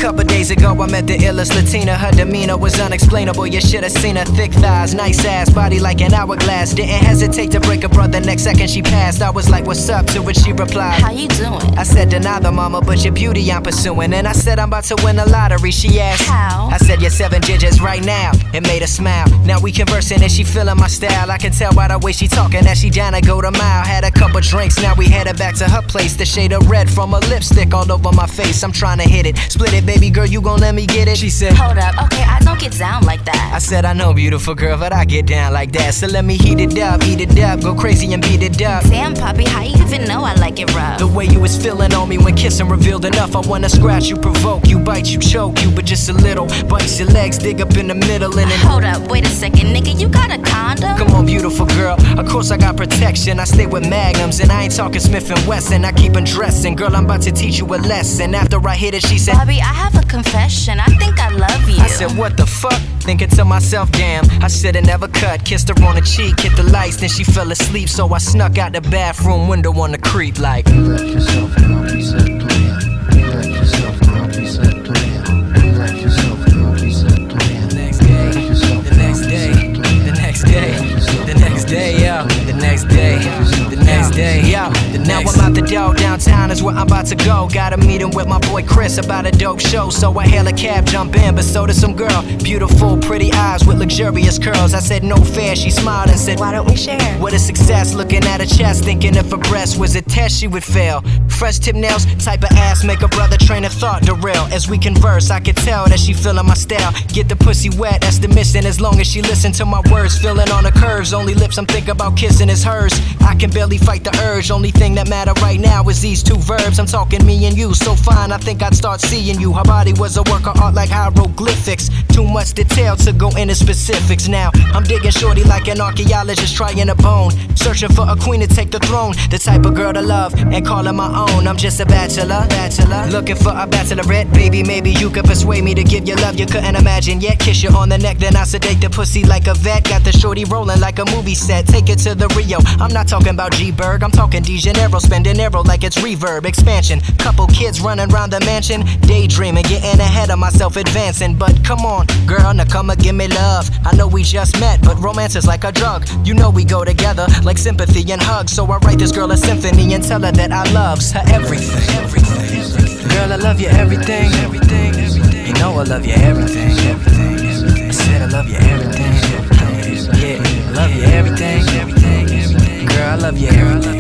couple days ago I met the illest Latina. Her demeanor was unexplainable, you should've seen her thick thighs, nice ass, body like an hourglass. Didn't hesitate to break a brother, next second she passed. I was like, what's up? To which she replied, how you doing? I said, deny the mama, but your beauty I'm pursuing. And I said, I'm about to win the lottery. She asked, how? I said, you're 7 digits right now. It made her smile. Now we conversing and she feeling my style. I can tell by the way she talking that she down to go the mile. Had a couple drinks, now we headed back to her place. The shade of red from her lipstick all over my face. I'm trying to hit it, split it, baby girl, you gon' let me get it? She said, hold up, okay, I don't get down like that. I said, I know, beautiful girl, but I get down like that. So let me heat it up, go crazy and beat it up. Damn, puppy, how you even know I like it rough? The way you was feeling on me when kissing revealed enough. I wanna scratch you, provoke you, bite you, choke you, but just a little. Bites your legs, dig up in the middle and then hold up, wait a second, nigga, you got a condom? Come on, beautiful girl, of course I got protection. I stay with magnums and I ain't talking Smith & Wesson. I keep undressing, girl, I'm about to teach you a lesson. After I hit it, she said, Bobby, I have a confession, I think I love you. I said, what the fuck? Thinking to myself, damn, I should've never cut. Kissed her on the cheek, hit the lights, then she fell asleep. So I snuck out the bathroom window on the creep like, Relax yourself and I'll reset plan. Relax yourself and I'll reset plan. Relax yourself and I'll reset plan. the next day, the next day, the next day, the next day, yeah, the next day, the next day, yeah. Now I'm out the door, downtown is where I'm about to go. Got a meeting with my boy Chris about a dope show. So I hail a cab, jump in, but so does some girl. Beautiful, pretty eyes with luxurious curls. I said no fair, she smiled and said, why don't we share? What a success, looking at her chest, thinking if her breast was a test, she would fail. Fresh tip nails, type of ass, make a brother train of thought derail. As we converse, I could tell that she feeling my style. Get the pussy wet, that's the mission. As long as she listen to my words, feeling on the curves. Only lips I'm thinking about kissing is hers. I can barely fight the urge. Only thing that matter right now is these two verbs. I'm talking me and you, so fine, I think I'd start seeing you. Her body was a work of art like hieroglyphics. Too much detail to go into specifics. Now I'm digging shorty like an archaeologist trying a bone, searching for a queen to take the throne. The type of girl to love and call her my own. I'm just a bachelor, looking for a bachelorette. Baby, maybe you could persuade me to give you love you couldn't imagine yet. Kiss you on the neck, then I sedate the pussy like a vet. Got the shorty rolling like a movie set. Take it to the Rio. I'm not talking about G-Berg, I'm talking De Janeiro. Spending arrow like it's reverb, expansion. Couple kids running around the mansion, daydreaming, getting ahead of myself, advancing. But come on, girl, now come and give me love. I know we just met, but romance is like a drug. You know we go together like sympathy and hugs. So I write this girl a symphony and tell her that I loves her everything. Girl, I love you everything. You know I love you everything. I said I love you everything. Yeah, I love you everything. Girl, I love you everything.